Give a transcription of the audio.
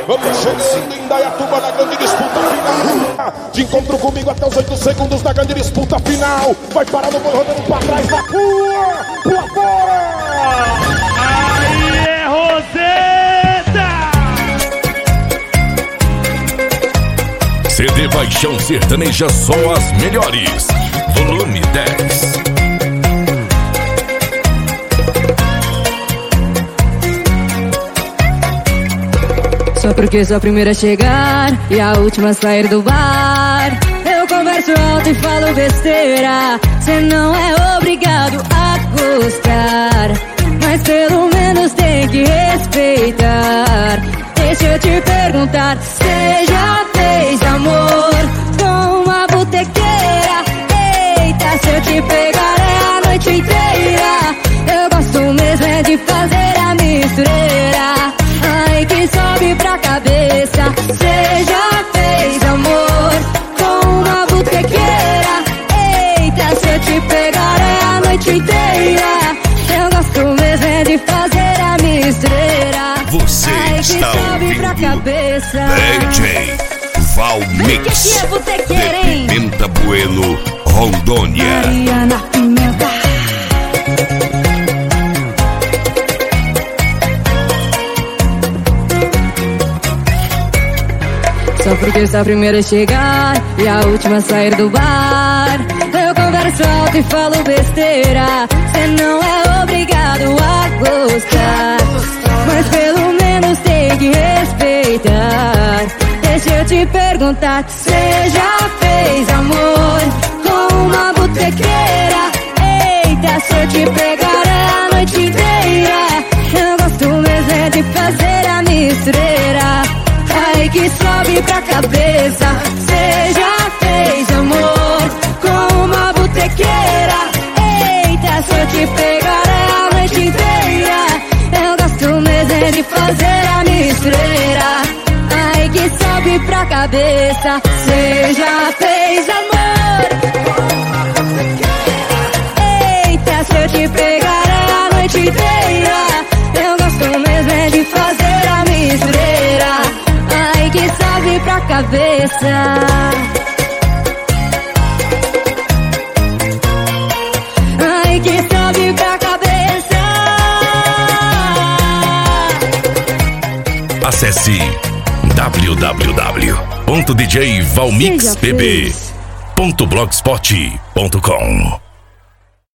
Vamos chegando em Indaiatuba na grande disputa final. De encontro comigo até os 8 segundos da grande disputa final. Vai parar no boi rodando pra trás da rua. Pula fora! Aí é Roseta! CD Paixão Sertaneja, só as melhores. Volume 10. Só porque sou a primeira a chegar e a última a sair do bar. Eu converso alto e falo besteira. Cê não é obrigado a gostar, mas pelo menos tem que respeitar. Deixa eu te perguntar, cê já fez amor com uma botequeira? Eita, se eu te pegar é a noite inteira. Eu gosto mesmo é de fazer a mistureira. Ai, que sobe pra cabeça. Cê já fez amor com uma botequeira? Eita, se eu te pegar é a noite inteira. Eu gosto mesmo é de fazer a mistureira. Você ai, está que sobe ouvindo pra cabeça. DJ Valmix Que é botequeira, de hein? Pimenta Bueno, Rondônia. Mariana Pimenta. Só porque sou a primeira a chegar e a última a sair do bar. Eu converso alto e falo besteira. Cê não é obrigado a gostar, mas pelo menos tem que respeitar. Deixa eu te perguntar, cê já fez amor com uma botequeira? Eita, se eu te pegar é a noite inteira. Eu gosto mesmo é de fazer a mistureira. Ai, que sobe pra cabeça. Cê já fez amor com uma botequeira? Eita, se eu te pegar é a noite inteira. Eu gosto mesmo é de fazer a mistureira. Ai, que sobe pra cabeça. Cê já fez amor com uma botequeira? Eita, se eu te pegar é a noite inteira. Eu gosto mesmo é de fazer a mistureira. Ai, que sobe pra cabeça. Ai, que sobe pra cabeça. Acesse www.djvalmixpb.blogspot.com